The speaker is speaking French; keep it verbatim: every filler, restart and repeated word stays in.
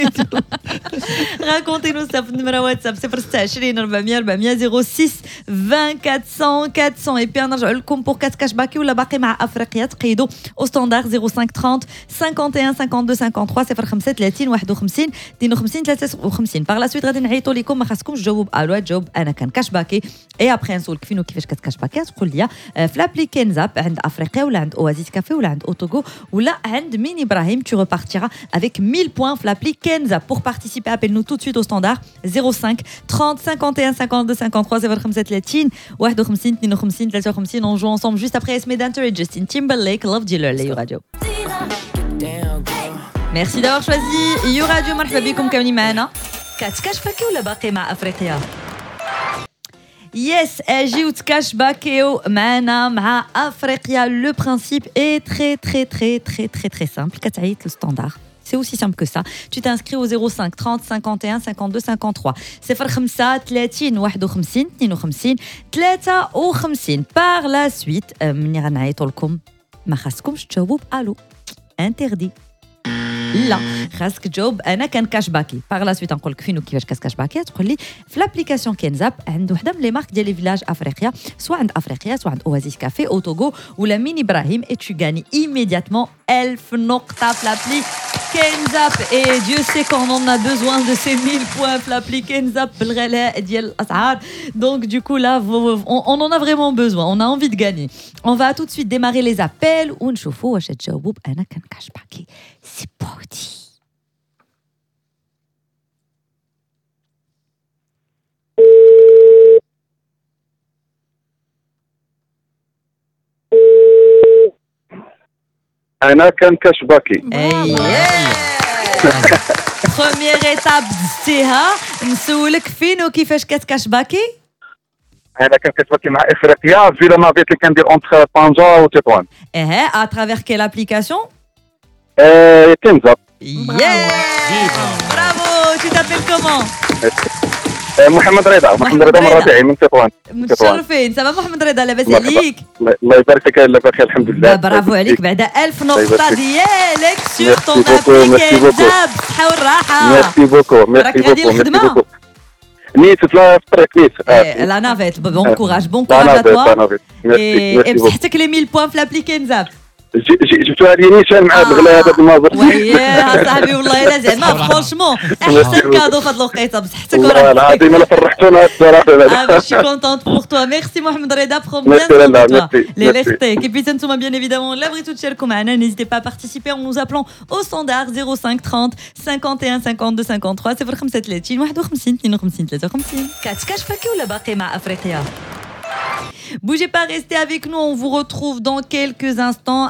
Racontez-nous ça pour numéro WhatsApp صفر ستة عشرين أربعمية أربعمية zéro six vingt quatre cents quatre cents et puis نرجعوا لكم pour quatre cash باكي ولا باقي مع افريقيا تقيدوا au standard zéro cinq trente cinquante et un cinquante-deux cinquante-trois صفر خمسة ثلاثين واحد وخمسين اثنين وخمسين ثلاثة وخمسين par la suite غادي نعيطوا لكم ما خاصكمش تجاوبوا بألو تجاوب انا كان كاش باكي اي ابخي نسولك فينو كيفاش كتكاش باكي تقول لي في لابلي كنزاب عند افريقيا ولا عند اوازيس كافي ولا عند اوتوغو ولا عند مين ابراهيم tu repartiras avec mille points في لابلي كنزاب pour participer appelle-nous tout de suite au standard zéro cinq trente cinquante et un cinquante-deux cinquante-trois صفر خمسة ثلاثين واحد وخمسين اثنين وخمسين ثلاثة وخمسين on joue ensemble juste après Esme Danter et Justin Timberlake Love Dealer les Radio. Merci d'avoir choisi You Radio مرحبا بكم كاملين معنا كاتكاش باكي ولا باقي مع افريقيا Yes, اجي وتكاش باكيو معنا مع افريقيا. Le principe est très très très très très très simple. كتعيط للستاندار. C'est aussi simple que ça. Tu t'inscris au zéro cinq trente cinquante et un cinquante-deux cinquante-trois. صفر خمسة ثلاثين واحد وخمسين اثنين وخمسين ثلاثة وخمسين. Par la suite, مني غنعيطوا لكم ما خاصكمش تجاوبوا بألو. Interdit. لا خاصك تجاوب انا كان كاش باكي باغ لا سويت نقول لك فينو كيفاش كاس كاش باكي تقول لي في لابليكاسيون كنزاب عند وحده من لي مارك ديال لي فيلاج افريقيا سواء عند افريقيا سواء عند اوازيس كافي او توغو ولا مين ابراهيم اي tu gagnes immédiatement ألف نقطه في لابلي كنزاب اي ديو سي كون on a besoin de ces mille points في لابلي كنزاب بالغلاء ديال الاسعار donc du coup là on, on en a vraiment besoin on a envie de gagner on va tout de suite démarrer les appels ونشوفوا واش تجاوبوا انا كان كاش باكي c'est parti. أنا كان كاش باكي. Première étape دزتيها نسولك فين وكيفاش كتكاش باكي؟ أنا كان كاش باكي مع إفريقيا فيلا نافيت اللي كندير أونتر طنجة وتطوان. إيه à travers quelle application؟ Euh, Kenza. Yeah! Bravo! Tu t'appelles comment? محمد رضا محمد رضا مراتعي من تطوان. متشرفين. سلام محمد رضا لاباس عليك؟ الله يبارك فيك لاباس بخير الحمد لله. برافو عليك بعد ألف نقطة ديالك سور طون ابليكي كنزاب صحة والراحة. ميرسي بوكو ميرسي بوكو ميرسي بوكو. نيت في الطريق نيت. لا نافيت بون كوراج بون كوراج à toi. Et بصحتك لي مille points في لابلي كنزاب. جبتوها لي نيشان مع الغلا هذا المازر. وياه صاحبي والله الا زعما فرونشمون احسن كادو في هاد الوقيته بصحتك وراحتك. والله العظيم انا فرحتونا الصراحه. اه je suis contente pour toi. Merci محمد رضا prends bien soin de toi. Les restés. Et puis انتم bien évidemment لابغيتو تشاركوا معنا n'hésitez pas à participer en nous appelant au standard zéro cinq trente cinquante et un cinquante-deux cinquante-trois صفر خمسة ثلاثين واحد وخمسين اثنين وخمسين ثلاثة وخمسين. كاتكاش باكي ولا باقي مع افريقيا؟ Bougez pas, restez avec nous. On vous retrouve dans quelques instants